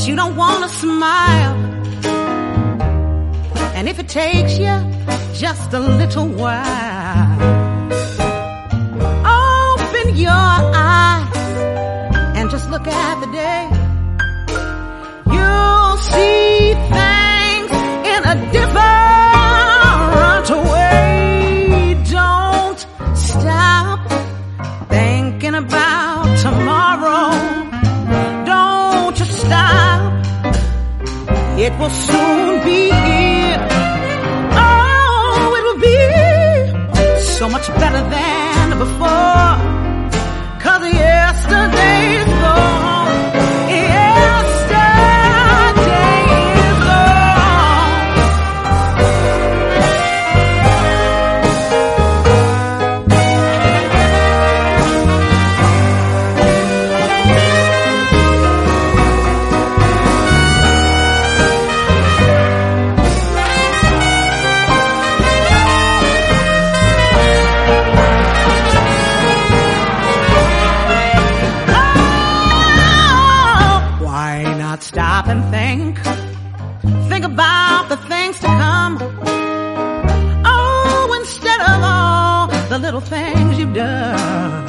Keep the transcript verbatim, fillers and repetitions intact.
you don't want to smile. And if it takes you just a little while, open your eyes and just look at the day. You'll see things in a different way. Don't stop thinking about tomorrow. Don't you stop. It will soon be here. Oh, it will be so much better than before. 'Cause yesterday's gone. Yesterday is gone. Stop and think. Think about the things to come. Oh, instead of all the little things you've done.